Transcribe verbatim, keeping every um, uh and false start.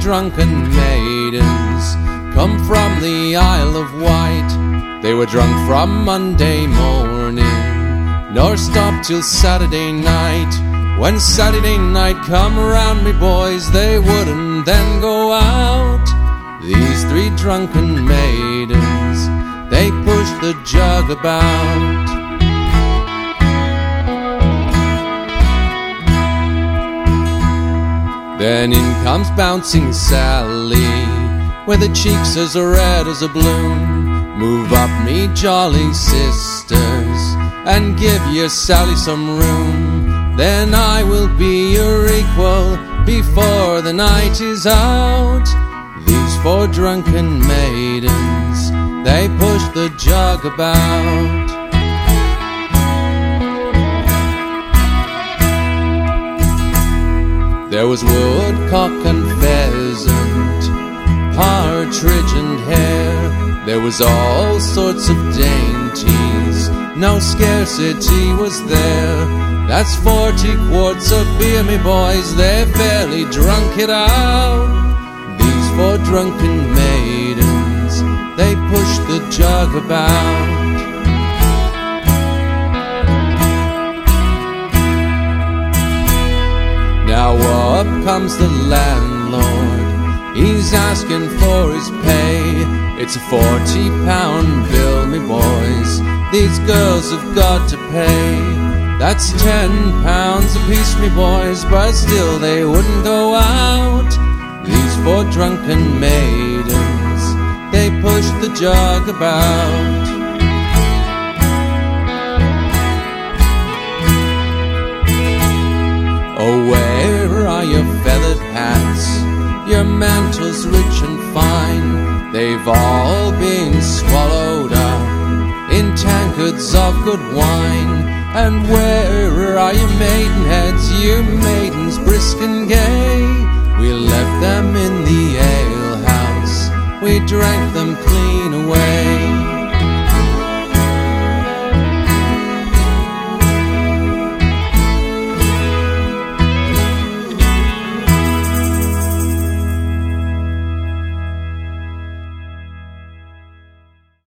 drunken maidens come from the Isle of Wight. They were drunk from Monday morning, nor stopped till Saturday night. When Saturday night come around, me boys, they wouldn't then go out. These three drunken maidens, they pushed the jug about. Then in comes Bouncing Sally, with her cheeks as red as a bloom. Move up, me jolly sisters, and give your Sally some room. Then I will be your equal before the night is out. These four drunken maidens, they push the jug about. There was woodcock and pheasant, partridge and hare. There was all sorts of dainties, no scarcity was there. That's forty quarts of beer, me boys, they fairly drunk it out. These four drunken maidens, they pushed the jug about. Now up comes the landlord, he's asking for his pay. It's a forty pound bill, me boys, these girls have got to pay. That's ten pounds apiece, me boys, but still they wouldn't go out. These four drunken maidens, they pushed the jug about. Oh, where are your feathered hats, your mantles rich and fine? They've all been swallowed up in tankards of good wine. And where are your maidenheads, you maidens brisk and gay? We left them in the alehouse, we drank them clean away.